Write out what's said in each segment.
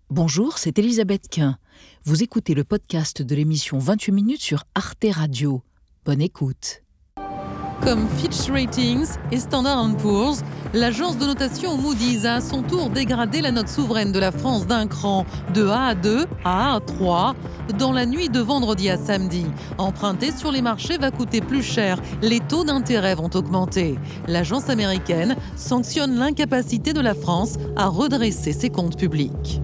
Bonjour, c'est Elisabeth Quint. Vous écoutez le podcast de l'émission 28 minutes sur Arte Radio. Bonne écoute. Comme Fitch Ratings et Standard & Poor's, l'agence de notation Moody's a à son tour dégradé la note souveraine de la France d'un cran de A à 2 à A à 3 dans la nuit de vendredi à samedi. Emprunter sur les marchés va coûter plus cher. Les taux d'intérêt vont augmenter. L'agence américaine sanctionne l'incapacité de la France à redresser ses comptes publics.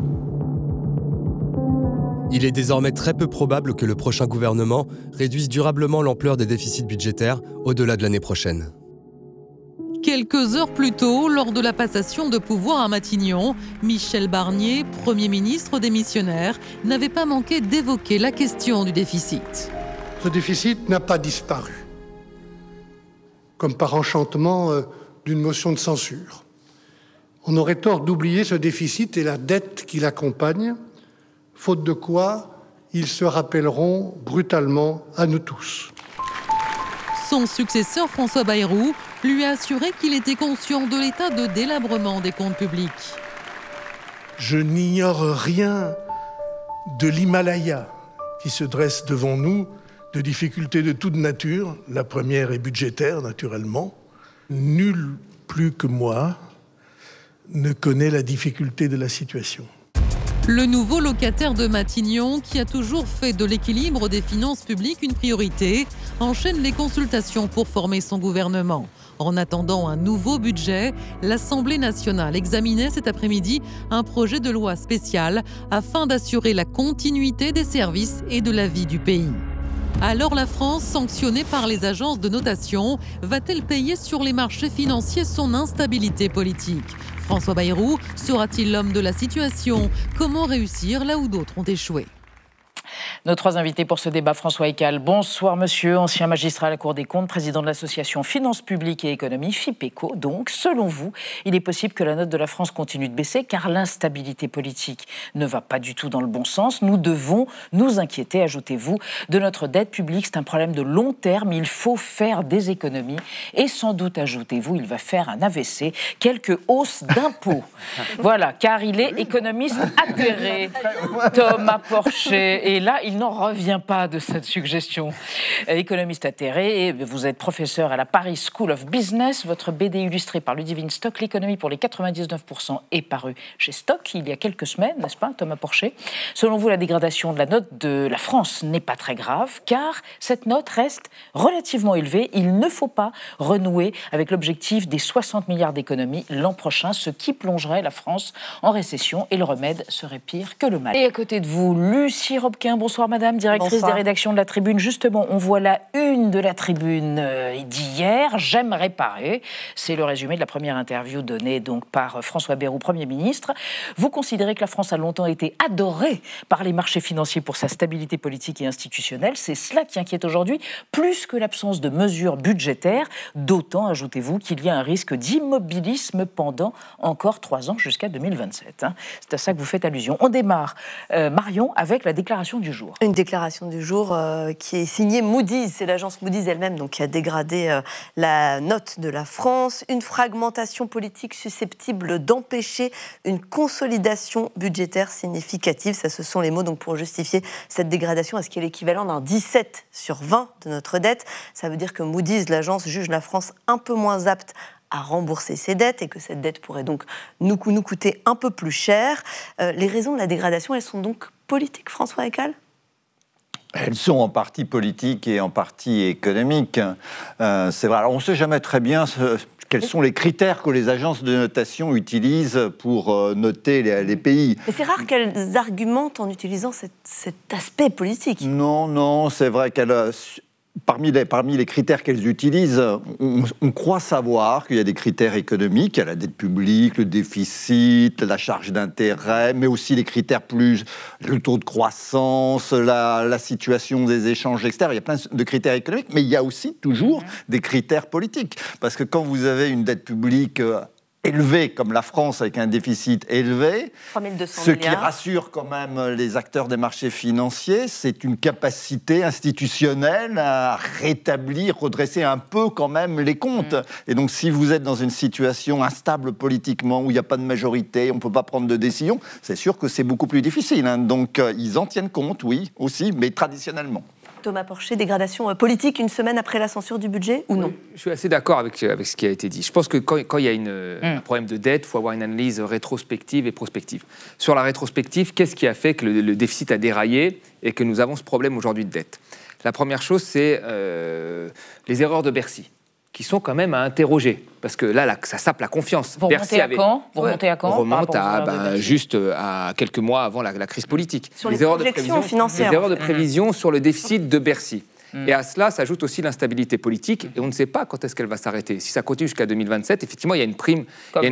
Il est désormais très peu probable que le prochain gouvernement réduise durablement l'ampleur des déficits budgétaires au-delà de l'année prochaine. Quelques heures plus tôt, lors de la passation de pouvoir à Matignon, Michel Barnier, Premier ministre démissionnaire, n'avait pas manqué d'évoquer la question du déficit. Ce déficit n'a pas disparu, comme par enchantement d'une motion de censure. On aurait tort d'oublier ce déficit et la dette qui l'accompagne, faute de quoi ils se rappelleront brutalement à nous tous. Son successeur François Bayrou lui a assuré qu'il était conscient de l'état de délabrement des comptes publics. Je n'ignore rien de l'Himalaya qui se dresse devant nous, de difficultés de toute nature. La première est budgétaire, naturellement. Nul plus que moi ne connaît la difficulté de la situation. Le nouveau locataire de Matignon, qui a toujours fait de l'équilibre des finances publiques une priorité, enchaîne les consultations pour former son gouvernement. En attendant un nouveau budget, l'Assemblée nationale examinait cet après-midi un projet de loi spécial afin d'assurer la continuité des services et de la vie du pays. Alors la France, sanctionnée par les agences de notation, va-t-elle payer sur les marchés financiers son instabilité politique ? François Bayrou sera-t-il l'homme de la situation ? Comment réussir là où d'autres ont échoué ? Nos trois invités pour ce débat, François Heckel. Bonsoir monsieur, ancien magistrat à la Cour des comptes, président de l'association Finances publiques et économie, FIPECO. Donc, selon vous, il est possible que la note de la France continue de baisser car l'instabilité politique ne va pas du tout dans le bon sens. Nous devons nous inquiéter, ajoutez-vous, de notre dette publique. C'est un problème de long terme, il faut faire des économies et sans doute, ajoutez-vous, il va faire un AVC, quelques hausses d'impôts. Voilà, car il est économiste atterré, Thomas Porcher. Et là, il n'en revient pas de cette suggestion. Économiste atterré, vous êtes professeur à la Paris School of Business. Votre BD illustré par Ludivine Stock, L'économie pour les 99%, est paru chez Stock il y a quelques semaines, n'est-ce pas, Thomas Porcher ? Selon vous, la dégradation de la note de la France n'est pas très grave, car cette note reste relativement élevée. Il ne faut pas renouer avec l'objectif des 60 milliards d'économies l'an prochain, ce qui plongerait la France en récession, et le remède serait pire que le mal. Et à côté de vous, Lucie Robquin, bonsoir madame, directrice des rédactions de La Tribune. Justement, on voit la une de La Tribune d'hier, J'aime réparer. C'est le résumé de la première interview donnée donc par François Bayrou, Premier ministre. Vous considérez que la France a longtemps été adorée par les marchés financiers pour sa stabilité politique et institutionnelle. C'est cela qui inquiète aujourd'hui, plus que l'absence de mesures budgétaires. D'autant, ajoutez-vous, qu'il y a un risque d'immobilisme pendant encore 3 ans jusqu'à 2027. C'est à ça que vous faites allusion. On démarre, Marion, avec la déclaration du jour. Une déclaration du jour qui est signée Moody's. C'est l'agence Moody's elle-même donc, qui a dégradé la note de la France. Une fragmentation politique susceptible d'empêcher une consolidation budgétaire significative. Ça, ce sont les mots donc, pour justifier cette dégradation. Est-ce qu'il est l'équivalent d'un 17 sur 20 de notre dette ? Ça veut dire que Moody's, l'agence, juge la France un peu moins apte à rembourser ses dettes et que cette dette pourrait donc nous coûter un peu plus cher. Les raisons de la dégradation, elles sont donc politiques, François Heckel ? Elles sont en partie politiques et en partie économiques. C'est vrai. Alors, on ne sait jamais très bien quels sont les critères que les agences de notation utilisent pour noter les pays. Mais c'est rare qu'elles argumentent en utilisant cet aspect politique. Non, c'est vrai qu'elles... Parmi les critères qu'elles utilisent, on croit savoir qu'il y a des critères économiques, il y a la dette publique, le déficit, la charge d'intérêt, mais aussi les critères plus, le taux de croissance, la situation des échanges externes. Il y a plein de critères économiques, mais il y a aussi toujours des critères politiques. Parce que quand vous avez une dette publique élevé comme la France avec un déficit élevé. 3200 Ce milliards. qui rassure quand même les acteurs des marchés financiers, c'est une capacité institutionnelle à rétablir, redresser un peu quand même les comptes. Et donc si vous êtes dans une situation instable politiquement, où il n'y a pas de majorité, on ne peut pas prendre de décision, c'est sûr que c'est beaucoup plus difficile. Donc ils en tiennent compte, oui, aussi, mais traditionnellement. Thomas Porcher, dégradation politique une semaine après la censure du budget ou non? Oui, je suis assez d'accord avec ce qui a été dit. Je pense que quand il y a un problème de dette, il faut avoir une analyse rétrospective et prospective. Sur la rétrospective, qu'est-ce qui a fait que le déficit a déraillé et que nous avons ce problème aujourd'hui de dette? La première chose, c'est les erreurs de Bercy, qui sont quand même à interroger, parce que là ça sape la confiance. Vous remontez à quand? On remonte juste à quelques mois avant la crise politique. Sur les projections financières. Les erreurs de prévision sur le déficit de Bercy. Et à cela s'ajoute aussi l'instabilité politique, et on ne sait pas quand est-ce qu'elle va s'arrêter. Si ça continue jusqu'à 2027, effectivement, il y a une prime,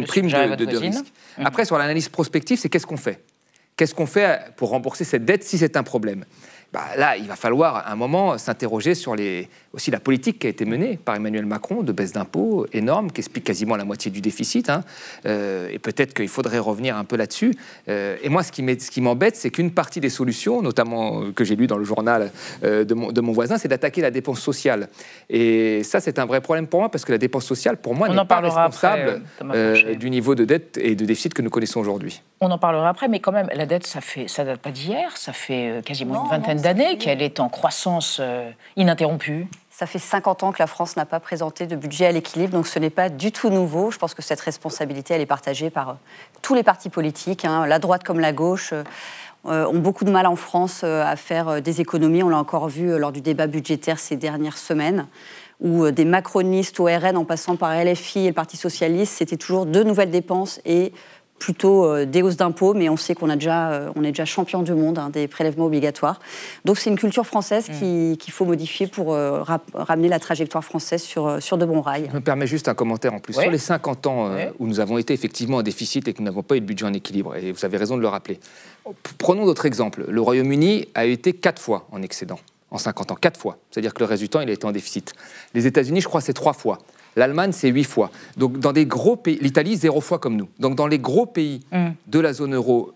de risque. Après, sur l'analyse prospective, c'est qu'est-ce qu'on fait? Qu'est-ce qu'on fait pour rembourser cette dette si c'est un problème? Là, il va falloir à un moment s'interroger sur aussi la politique qui a été menée par Emmanuel Macron de baisse d'impôts énorme, qui explique quasiment la moitié du déficit. Et peut-être qu'il faudrait revenir un peu là-dessus. Et moi, ce qui m'embête, c'est qu'une partie des solutions, notamment que j'ai lu dans le journal de mon voisin, c'est d'attaquer la dépense sociale. Et ça, c'est un vrai problème pour moi, parce que la dépense sociale, pour moi, n'est pas responsable du niveau de dette et de déficit que nous connaissons aujourd'hui. On en parlera après, mais quand même, la dette, ça date pas d'hier, ça fait quasiment une vingtaine d'années qu'elle est en croissance ininterrompue. Ça fait 50 ans que la France n'a pas présenté de budget à l'équilibre, donc ce n'est pas du tout nouveau. Je pense que cette responsabilité, elle est partagée par tous les partis politiques, la droite comme la gauche. Ont beaucoup de mal en France à faire des économies. On l'a encore vu lors du débat budgétaire ces dernières semaines, où des macronistes au RN, en passant par LFI et le Parti socialiste, c'était toujours de nouvelles dépenses et plutôt des hausses d'impôts, mais on sait on est déjà champion du monde des prélèvements obligatoires. Donc c'est une culture française qu'il faut modifier pour ramener la trajectoire française sur de bons rails. Je me permets juste un commentaire en plus. Oui. Sur les 50 ans où nous avons été effectivement en déficit et que nous n'avons pas eu de budget en équilibre, et vous avez raison de le rappeler. Prenons d'autres exemples. Le Royaume-Uni a été 4 fois en excédent en 50 ans. 4 fois. C'est-à-dire que le reste du temps, il a été en déficit. Les États-Unis, je crois, c'est 3 fois. L'Allemagne, c'est 8 fois. Donc, dans des gros pays... L'Italie, 0 fois comme nous. Donc, dans les gros pays de la zone euro,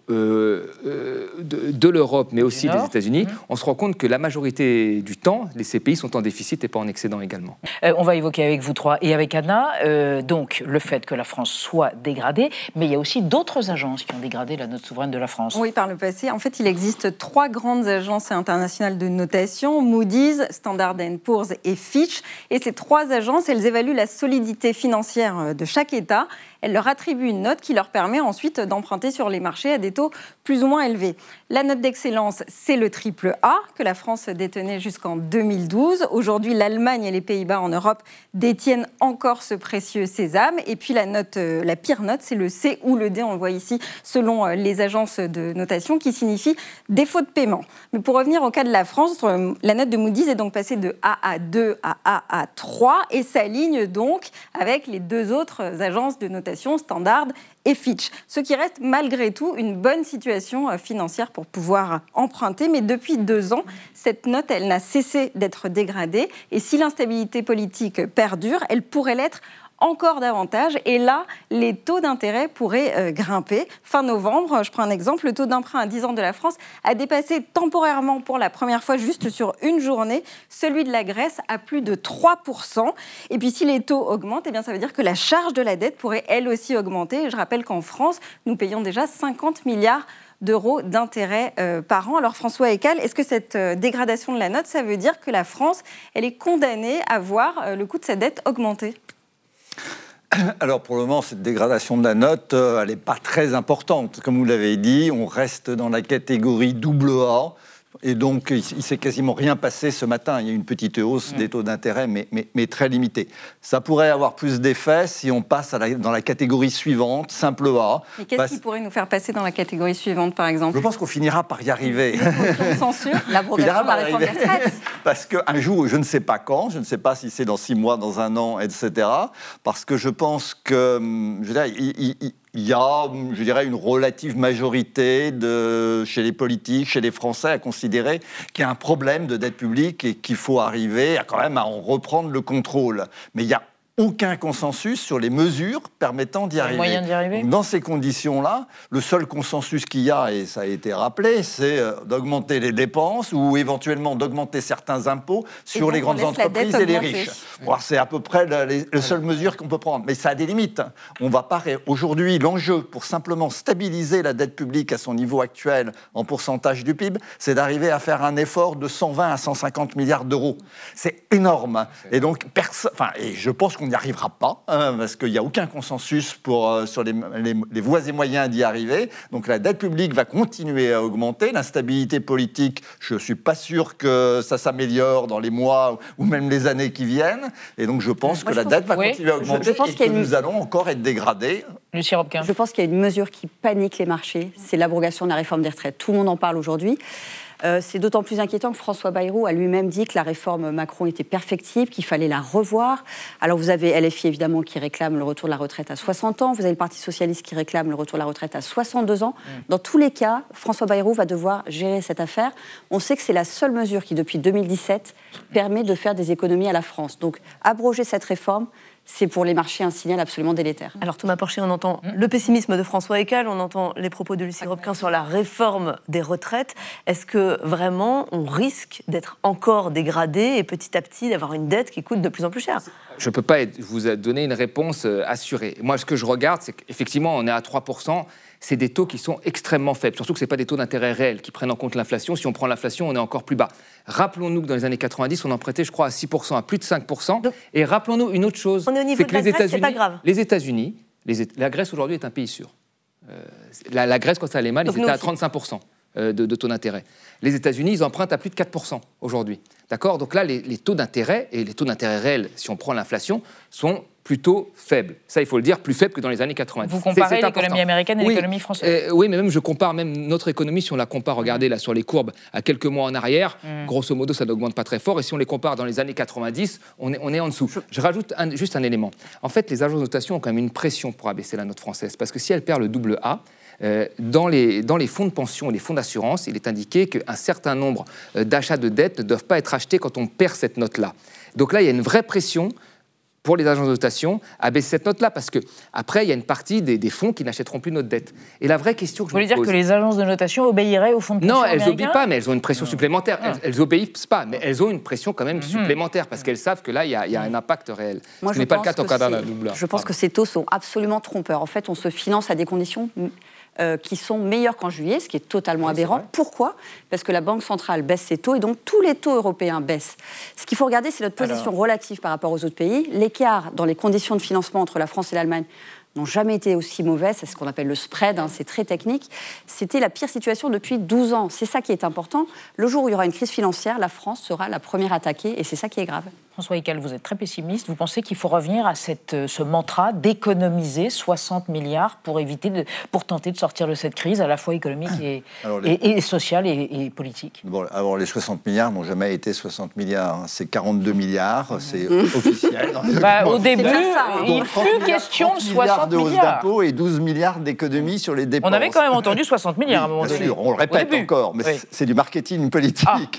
de l'Europe, mais aussi des États-Unis, on se rend compte que la majorité du temps, ces pays sont en déficit et pas en excédent également. On va évoquer avec vous trois et avec Anna, donc, le fait que la France soit dégradée, mais il y a aussi d'autres agences qui ont dégradé la note souveraine de la France. Oui, par le passé. En fait, il existe 3 grandes agences internationales de notation, Moody's, Standard & Poor's et Fitch. Et ces 3 agences, elles évaluent la solidité financière de chaque État. Elles leur attribuent une note qui leur permet ensuite d'emprunter sur les marchés à des taux plus ou moins élevés. La note d'excellence, c'est le AAA que la France détenait jusqu'en 2012. Aujourd'hui, l'Allemagne et les Pays-Bas en Europe détiennent encore ce précieux sésame. Et puis la pire note, c'est le C ou le D, on le voit ici, selon les agences de notation, qui signifie défaut de paiement. Mais pour revenir au cas de la France, la note de Moody's est donc passée de AA2 à AA3 et s'aligne donc avec les 2 autres agences de notation, Standard et Fitch. Ce qui reste malgré tout une bonne situation financière pour pouvoir emprunter. Mais depuis 2 ans, cette note, elle n'a cessé d'être dégradée. Et si l'instabilité politique perdure, elle pourrait l'être encore davantage. Et là, les taux d'intérêt pourraient grimper. Fin novembre, je prends un exemple, le taux d'emprunt à 10 ans de la France a dépassé temporairement pour la première fois, juste sur une journée, celui de la Grèce à plus de 3%. Et puis si les taux augmentent, eh bien, ça veut dire que la charge de la dette pourrait elle aussi augmenter. Je rappelle qu'en France, nous payons déjà 50 milliards d'euros d'intérêts par an. Alors François Ekal, est-ce que cette dégradation de la note, ça veut dire que la France, elle est condamnée à voir le coût de sa dette augmenter ? Alors pour le moment, cette dégradation de la note, elle n'est pas très importante. Comme vous l'avez dit, on reste dans la catégorie AA. Et donc, il ne s'est quasiment rien passé ce matin. Il y a une petite hausse des taux d'intérêt, mais très limitée. Ça pourrait avoir plus d'effet si on passe dans la catégorie suivante, simple A. Et qu'est-ce qui pourrait nous faire passer dans la catégorie suivante, par exemple ? Je pense qu'on finira par y arriver. La censure, l'abrogation de la réforme des retraites. Parce qu'un jour, je ne sais pas quand, je ne sais pas si c'est dans 6 mois, dans 1 an, etc. Parce que je pense que, il y a, je dirais, une relative majorité chez les politiques, chez les Français, à considérer qu'il y a un problème de dette publique et qu'il faut arriver quand même à en reprendre le contrôle. Mais il y a aucun consensus sur les mesures permettant d'y arriver. Moyen d'y arriver. Donc, dans ces conditions-là, le seul consensus qu'il y a, et ça a été rappelé, c'est d'augmenter les dépenses ou éventuellement d'augmenter certains impôts sur les grandes entreprises et les riches. Bon, c'est à peu près les seules mesures qu'on peut prendre. Mais ça a des limites. On va pas... Aujourd'hui, l'enjeu pour simplement stabiliser la dette publique à son niveau actuel en pourcentage du PIB, c'est d'arriver à faire un effort de 120 à 150 milliards d'euros. C'est énorme. Et donc, et je pense qu'on n'y arrivera pas, parce qu'il n'y a aucun consensus sur les voies et moyens d'y arriver. Donc la dette publique va continuer à augmenter. L'instabilité politique, je ne suis pas sûr que ça s'améliore dans les mois ou même les années qui viennent. Et donc je pense que la dette va continuer à augmenter et que nous allons encore être dégradés. Lucie Robquin. Je pense qu'il y a une mesure qui panique les marchés, c'est l'abrogation de la réforme des retraites. Tout le monde en parle aujourd'hui. C'est d'autant plus inquiétant que François Bayrou a lui-même dit que la réforme Macron était perfectible, qu'il fallait la revoir. Alors vous avez LFI évidemment qui réclame le retour de la retraite à 60 ans, vous avez le Parti Socialiste qui réclame le retour de la retraite à 62 ans. Dans tous les cas, François Bayrou va devoir gérer cette affaire. On sait que c'est la seule mesure qui, depuis 2017, permet de faire des économies à la France. Donc abroger cette réforme, c'est pour les marchés un signal absolument délétère. Alors Thomas Porcher, on entend le pessimisme de François Heckel, on entend les propos de Lucie Robquin sur la réforme des retraites. Est-ce que vraiment on risque d'être encore dégradé et petit à petit d'avoir une dette qui coûte de plus en plus cher ? Je ne peux pas vous donner une réponse assurée. Moi, ce que je regarde, c'est qu'effectivement, on est à 3%. C'est des taux qui sont extrêmement faibles. Surtout que ce n'est pas des taux d'intérêt réels qui prennent en compte l'inflation. Si on prend l'inflation, on est encore plus bas. Rappelons-nous que dans les années 90, on empruntait, je crois, à 6%, à plus de 5%. Donc, et rappelons-nous une autre chose. On est au niveau de la Grèce, c'est pas grave. Les États-Unis, la Grèce aujourd'hui est un pays sûr. La Grèce, quand ça allait mal, ils étaient à 35% de taux d'intérêt. Les États-Unis, ils empruntent à plus de 4% aujourd'hui. D'accord ? Donc là, les taux d'intérêt, et les taux d'intérêt réels, si on prend l'inflation, sont plutôt faibles. Ça, il faut le dire, plus faibles que dans les années 90. Vous comparez l'économie américaine et l'économie française. Oui, mais même je compare même notre économie, si on la compare, regardez là sur les courbes, à quelques mois en arrière, grosso modo, ça n'augmente pas très fort. Et si on les compare dans les années 90, on est en dessous. Je rajoute juste un élément. En fait, les agences de notation ont quand même une pression pour abaisser la note française. Parce que si elle perd le double A, dans les fonds de pension et les fonds d'assurance, il est indiqué qu'un certain nombre d'achats de dettes ne doivent pas être achetés quand on perd cette note-là. Donc là, il y a une vraie pression pour les agences de notation à baisser cette note-là, parce qu'après, il y a une partie des fonds qui n'achèteront plus notre dette. Et la vraie question que je me pose... Vous voulez dire que les agences de notation obéiraient aux fonds de pension américains ? Non, elles n'obéissent pas, mais elles ont une pression supplémentaire. Elles n'obéissent pas, mais elles ont une pression quand même supplémentaire, parce qu'elles savent que là, il y a un impact réel. Moi, ce n'est pas le cas au Canada. Je pense que ces taux sont absolument trompeurs. En fait, on se finance à des conditions qui sont meilleurs qu'en juillet, ce qui est totalement aberrant. Pourquoi ? Parce que la Banque centrale baisse ses taux et donc tous les taux européens baissent. Ce qu'il faut regarder, c'est notre position relative par rapport aux autres pays. L'écart dans les conditions de financement entre la France et l'Allemagne n'ont jamais été aussi mauvais, c'est ce qu'on appelle le spread, c'est très technique. C'était la pire situation depuis 12 ans. C'est ça qui est important. Le jour où il y aura une crise financière, la France sera la première attaquée et c'est ça qui est grave. François Heckel, vous êtes très pessimiste. Vous pensez qu'il faut revenir à ce mantra d'économiser 60 milliards pour tenter de sortir de cette crise à la fois économique et sociale et politique ? Bon, alors les 60 milliards n'ont jamais été 60 milliards. C'est 42 milliards, c'est officiel. Au début, il fut question de 60 de hausse d'impôts et 12 milliards d'économies sur les dépenses. On avait quand même entendu 60 milliards à un moment donné. Bien sûr, on le répète encore, mais c'est du marketing politique.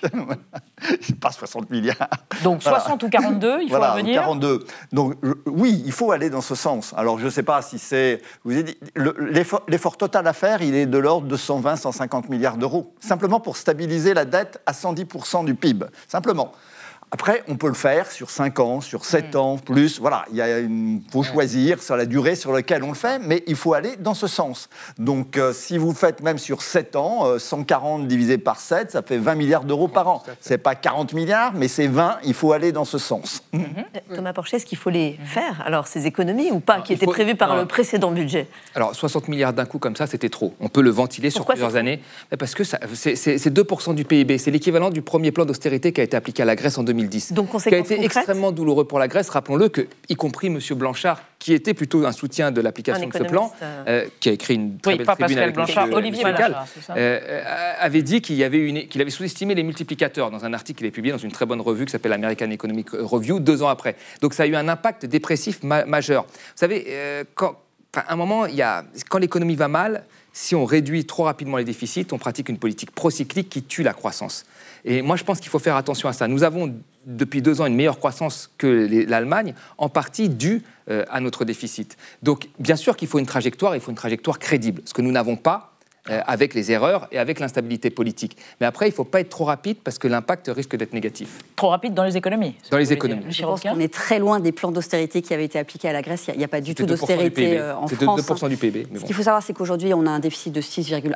C'est pas 60 milliards. Donc 60 ou 42, il faut revenir. 42. Donc oui, il faut aller dans ce sens. Alors je ne sais pas si c'est... Vous avez dit, l'effort total à faire, il est de l'ordre de 120-150 milliards d'euros. Simplement pour stabiliser la dette à 110% du PIB. Simplement. Après, on peut le faire sur 5 ans, sur 7 ans, plus. Voilà, faut choisir sur la durée sur laquelle on le fait, mais il faut aller dans ce sens. Donc, si vous faites même sur 7 ans, 140 divisé par 7, ça fait 20 milliards d'euros par an. C'est pas 40 milliards, mais c'est 20, il faut aller dans ce sens. Thomas Porcher, est-ce qu'il faut les faire, alors, ces économies ou pas, qui étaient prévues par le précédent budget ? Alors, 60 milliards d'un coup comme ça, c'était trop. On peut le ventiler sur plusieurs années. Parce que c'est 2% du PIB. C'est l'équivalent du premier plan d'austérité qui a été appliqué à la Grèce en 2010. Donc, qui a été extrêmement douloureux pour la Grèce. Rappelons-le que, y compris M. Blanchard, qui était plutôt un soutien de l'application de ce plan, qui a écrit une très belle tribune avec Olivier Blanchard, avait dit qu'il avait sous-estimé les multiplicateurs dans un article qu'il avait publié dans une très bonne revue qui s'appelle American Economic Review 2 ans après. Donc ça a eu un impact dépressif majeur. Vous savez, à un moment, quand l'économie va mal, si on réduit trop rapidement les déficits, on pratique une politique procyclique qui tue la croissance. Et moi, je pense qu'il faut faire attention à ça. Nous avons, depuis 2 ans, une meilleure croissance que l'Allemagne, en partie due à notre déficit. Donc, bien sûr qu'il faut une trajectoire, il faut une trajectoire crédible, ce que nous n'avons pas avec les erreurs et avec l'instabilité politique. Mais après, il ne faut pas être trop rapide parce que l'impact risque d'être négatif. Trop rapide dans les économies. Dans les économies. Je pense qu'on est très loin des plans d'austérité qui avaient été appliqués à la Grèce. Il n'y a pas du tout d'austérité en France. C'est 2% du PIB. Ce qu'il faut savoir, c'est qu'aujourd'hui, on a un déficit de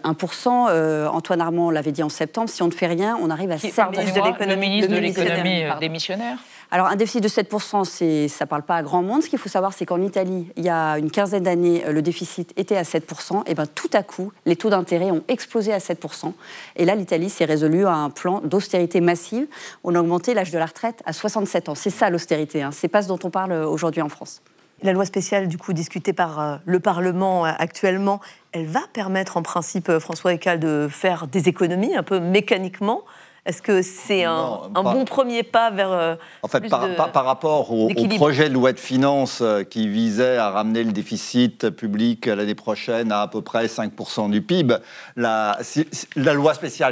6,1%. Antoine Armand l'avait dit en septembre, si on ne fait rien, on arrive à 7%. Le ministre de l'économie démissionnaire. Alors, un déficit de 7%, ça ne parle pas à grand monde. Ce qu'il faut savoir, c'est qu'en Italie, il y a une quinzaine d'années, le déficit était à 7%. Et bien, tout à coup, les taux d'intérêt ont explosé à 7%. Et là, l'Italie s'est résolue à un plan d'austérité massive. On a augmenté l'âge de la retraite à 67 ans. C'est ça, l'austérité. C'est pas ce dont on parle aujourd'hui en France. La loi spéciale, du coup, discutée par le Parlement actuellement, elle va permettre, en principe, François Heckel, de faire des économies, un peu mécaniquement. Est-ce que c'est un bon premier pas vers en fait, par rapport au projet de loi de finances qui visait à ramener le déficit public l'année prochaine à peu près 5% du PIB, la loi spéciale,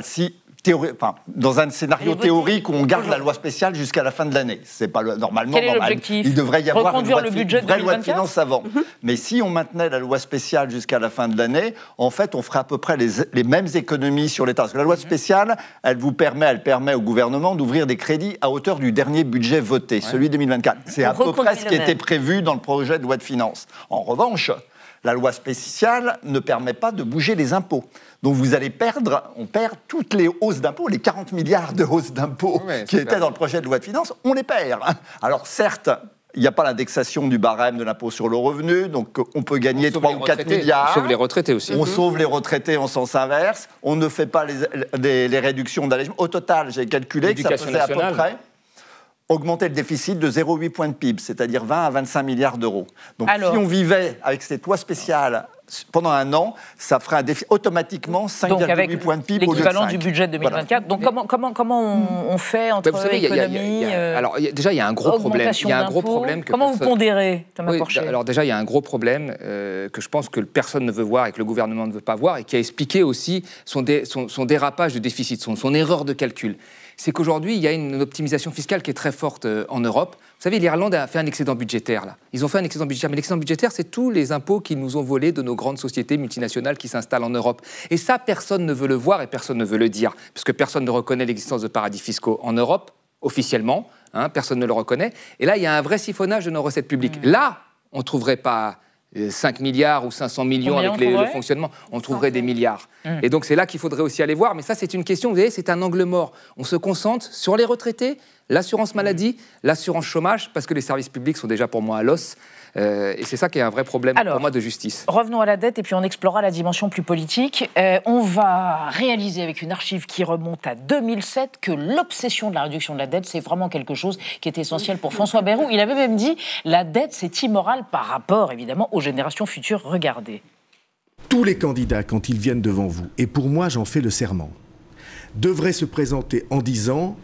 dans un scénario théorique où on garde la loi spéciale jusqu'à la fin de l'année. C'est pas normalement Quel est normal. l'objectif ? Il devrait y avoir une vraie loi de finances avant. Mais si on maintenait la loi spéciale jusqu'à la fin de l'année, en fait, on ferait à peu près les mêmes économies sur l'État. Parce que la loi spéciale, elle permet au gouvernement d'ouvrir des crédits à hauteur du dernier budget voté, celui 2024. C'est à peu près ce qui était prévu dans le projet de loi de finances. En revanche, la loi spéciale ne permet pas de bouger les impôts. Donc on perd toutes les hausses d'impôts, les 40 milliards de hausses d'impôts qui étaient dans le projet de loi de finances, on les perd. Alors certes, il n'y a pas l'indexation du barème de l'impôt sur le revenu, donc on peut gagner 3 ou 4 milliards. On sauve les retraités aussi. On sauve les retraités en sens inverse. On ne fait pas les réductions d'allègement. Au total, j'ai calculé que ça faisait à peu près augmenter le déficit de 0,8 points de PIB, c'est-à-dire 20 à 25 milliards d'euros. Donc si on vivait avec cette loi spéciale pendant un an, ça ferait un déficit automatiquement 5,8 points de PIB au lieu de 5. L'équivalent du budget de 2024. Voilà. Donc comment on fait entre économie, alors déjà, il y a un gros problème. Il y a un gros problème que comment vous pondérez, Thomas Porcher ? Alors déjà, il y a un gros problème que je pense que personne ne veut voir et que le gouvernement ne veut pas voir et qui a expliqué aussi son dérapage de déficit, son erreur de calcul. C'est qu'aujourd'hui, il y a une optimisation fiscale qui est très forte en Europe. Vous savez, l'Irlande a fait un excédent budgétaire, là. Ils ont fait un excédent budgétaire, mais l'excédent budgétaire, c'est tous les impôts qu'ils nous ont volés de nos grandes sociétés multinationales qui s'installent en Europe. Et ça, personne ne veut le voir et personne ne veut le dire, puisque personne ne reconnaît l'existence de paradis fiscaux en Europe, officiellement, personne ne le reconnaît. Et là, il y a un vrai siphonnage de nos recettes publiques. Là, on ne trouverait pas 5 milliards ou 500 millions avec le fonctionnement, on trouverait des milliards. Et donc c'est là qu'il faudrait aussi aller voir, mais ça c'est une question, vous voyez, c'est un angle mort. On se concentre sur les retraités, l'assurance maladie, l'assurance chômage, parce que les services publics sont déjà pour moi à l'os. Et c'est ça qui est un vrai problème pour moi de justice. Revenons à la dette et puis on explorera la dimension plus politique. On va réaliser avec une archive qui remonte à 2007 que l'obsession de la réduction de la dette, c'est vraiment quelque chose qui est essentiel pour François Bayrou. Il avait même dit la dette, c'est immoral par rapport, évidemment, aux générations futures. Regardez. Tous les candidats, quand ils viennent devant vous, et pour moi, j'en fais le serment, devraient se présenter en disant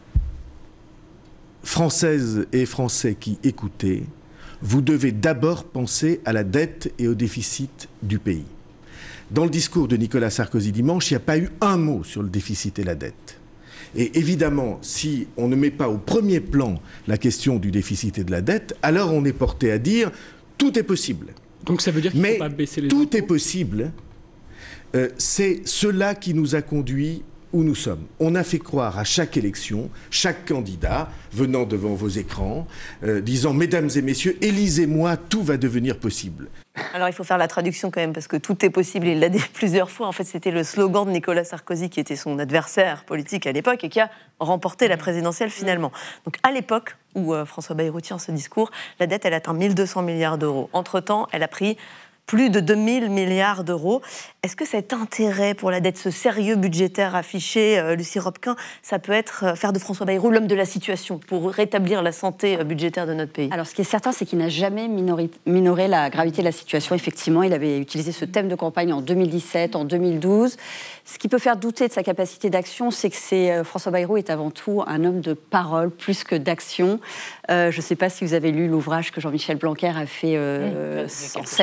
« Françaises et Français qui écoutez, vous devez d'abord penser à la dette et au déficit du pays. » Dans le discours de Nicolas Sarkozy dimanche, il n'y a pas eu un mot sur le déficit et la dette. Et évidemment, si on ne met pas au premier plan la question du déficit et de la dette, alors on est porté à dire « tout est possible ». Donc ça veut dire qu'il ne faut pas baisser les impôts. Tout est possible. C'est cela qui nous a conduits où nous sommes. On a fait croire à chaque élection, chaque candidat venant devant vos écrans, disant « Mesdames et messieurs, élisez-moi, tout va devenir possible ». Alors il faut faire la traduction quand même, parce que tout est possible, il l'a dit plusieurs fois. En fait, c'était le slogan de Nicolas Sarkozy, qui était son adversaire politique à l'époque, et qui a remporté la présidentielle finalement. Donc à l'époque où François Bayrou tient ce discours, la dette, elle atteint 1200 milliards d'euros. Entre-temps, elle a pris plus de 2000 milliards d'euros. Est-ce que cet intérêt pour la dette, ce sérieux budgétaire affiché, Lucie Robquin, ça peut être faire de François Bayrou l'homme de la situation pour rétablir la santé budgétaire de notre pays ? Alors, ce qui est certain, c'est qu'il n'a jamais minoré la gravité de la situation. Effectivement, il avait utilisé ce thème de campagne en 2017, en 2012. Ce qui peut faire douter de sa capacité d'action, c'est que François Bayrou est avant tout un homme de parole plus que d'action. Je ne sais pas si vous avez lu l'ouvrage que Jean-Michel Blanquer a fait en septembre,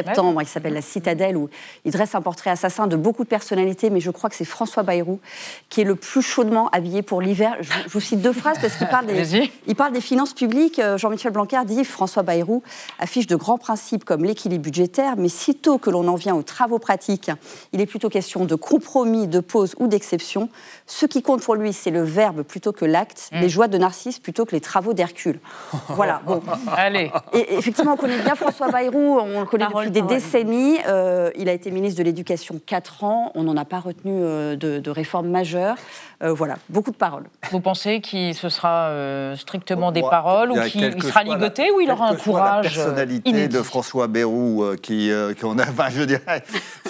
s'appelle La Citadelle, où il dresse un portrait assassin de beaucoup de personnalités, mais je crois que c'est François Bayrou qui est le plus chaudement habillé pour l'hiver. Je vous cite 2 phrases parce qu'il parle des finances publiques. Jean-Michel Blanquer dit « François Bayrou affiche de grands principes comme l'équilibre budgétaire, mais sitôt que l'on en vient aux travaux pratiques, il est plutôt question de compromis, de pause ou d'exception. Ce qui compte pour lui, c'est le verbe plutôt que l'acte, les joies de Narcisse plutôt que les travaux d'Hercule. » Voilà, bon. Allez. Et effectivement, on connaît bien François Bayrou, on le connaît depuis des décennies. Il a été ministre de l'Éducation 4 ans, on n'en a pas retenu de réforme majeure. Voilà, beaucoup de paroles. Vous pensez que ce sera strictement des paroles ou qu'il sera ligoté ou il aura un courage la personnalité inédit de François Bayrou qu'on a... Enfin, je dirais...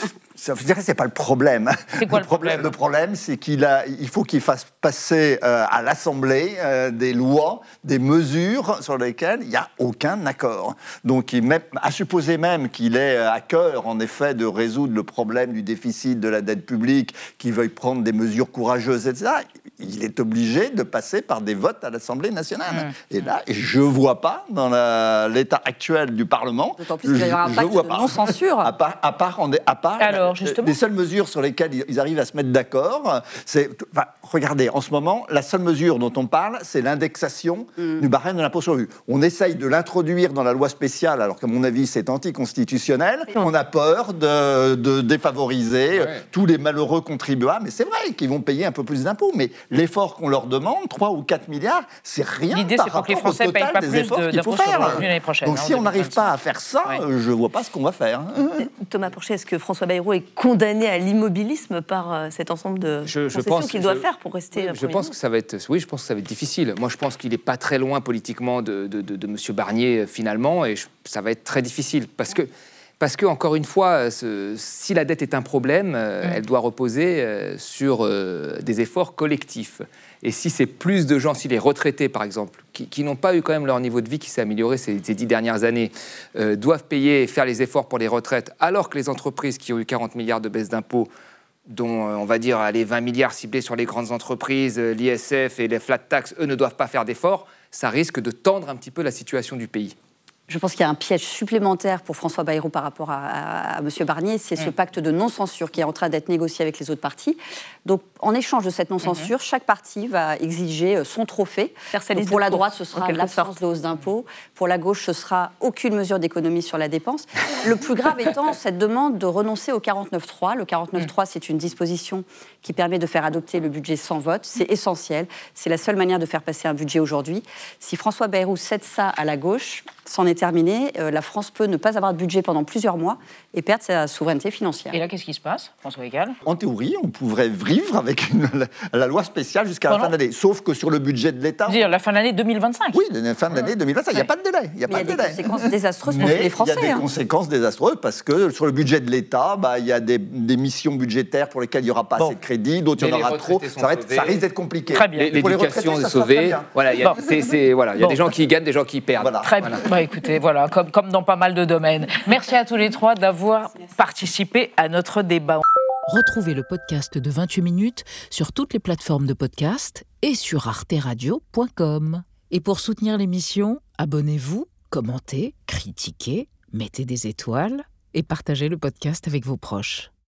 Je dirais que ce n'est pas le problème. C'est quoi le problème ? Le problème, c'est il faut qu'il fasse passer à l'Assemblée des lois, des mesures sur lesquelles il n'y a aucun accord. Donc, à supposer même qu'il ait à cœur, en effet, de résoudre le problème du déficit de la dette publique, qu'il veuille prendre des mesures courageuses, etc., il est obligé de passer par des votes à l'Assemblée nationale. Et là, je ne vois pas, dans l'état actuel du Parlement, d'autant plus qu'il y aura un pacte de non-censure. À part alors, justement. Les seules mesures sur lesquelles ils arrivent à se mettre d'accord, regardez, en ce moment, la seule mesure dont on parle, c'est l'indexation du barème de l'impôt sur le revenu. On essaye de l'introduire dans la loi spéciale, alors qu'à mon avis, c'est anticonstitutionnel. On a peur de défavoriser tous les malheureux contribuables. Mais c'est vrai qu'ils vont payer un peu plus d'impôts. Mais l'effort qu'on leur demande, 3 ou 4 milliards, c'est rien. L'idée, par c'est pour que les rapport au Français total payent pas des plus efforts qu'il faut faire. l'année prochaine. Donc si on n'arrive pas à faire ça, je ne vois pas ce qu'on va faire. Thomas Porcher, est-ce que François Bayrou est condamné à l'immobilisme par cet ensemble de concessions qu'il doit faire pour rester je pense que ça va être difficile. Moi, je pense qu'il n'est pas très loin politiquement de M. Barnier, finalement, et ça va être très difficile. Parce que encore une fois, si la dette est un problème, elle doit reposer sur des efforts collectifs. Et si c'est plus de gens, si les retraités, par exemple, qui n'ont pas eu quand même leur niveau de vie qui s'est amélioré ces 10 dernières années, doivent payer et faire les efforts pour les retraites, alors que les entreprises qui ont eu 40 milliards de baisse d'impôts, dont on va dire 20 milliards ciblés sur les grandes entreprises, l'ISF et les flat tax, eux ne doivent pas faire d'efforts, ça risque de tendre un petit peu la situation du pays. Je pense qu'il y a un piège supplémentaire pour François Bayrou par rapport à M. Barnier, c'est ce pacte de non-censure qui est en train d'être négocié avec les autres partis. Donc, en échange de cette non-censure, chaque parti va exiger son trophée. Pour la droite, ce sera l'absence de hausse d'impôts. Pour la gauche, ce sera aucune mesure d'économie sur la dépense. Le plus grave étant cette demande de renoncer au 49.3. Le 49.3, c'est une disposition qui permet de faire adopter le budget sans vote. C'est essentiel. C'est la seule manière de faire passer un budget aujourd'hui. Si François Bayrou cède ça à la gauche, c'en est terminé. La France peut ne pas avoir de budget pendant plusieurs mois et perdre sa souveraineté financière. Et là, qu'est-ce qui se passe, François Hegel ? En théorie, on pourrait vivre avec la loi spéciale jusqu'à la fin de l'année. Sauf que sur le budget de l'État... C'est-à-dire la fin de l'année 2025 ? Oui, la fin de l'année 2025. Il n'y a pas de délai. Il y a des conséquences désastreuses pour tous les Français. Il y a des conséquences désastreuses parce que sur le budget de l'État, il y a des missions budgetaires pour lesquelles il n'y aura pas assez de crédit, d'autres il y en aura trop. Ça risque d'être compliqué. Très bien. L'éducation est sauvée. Voilà, il y a des gens qui gagnent, des gens qui perdent. Voilà. Très bien. Écoutez, voilà, comme dans pas mal de domaines. Merci à tous les trois d'avoir participé à notre débat. Retrouvez le podcast de 28 minutes sur toutes les plateformes de podcast et sur arteradio.com. Et pour soutenir l'émission, abonnez-vous, commentez, critiquez, mettez des étoiles et partagez le podcast avec vos proches.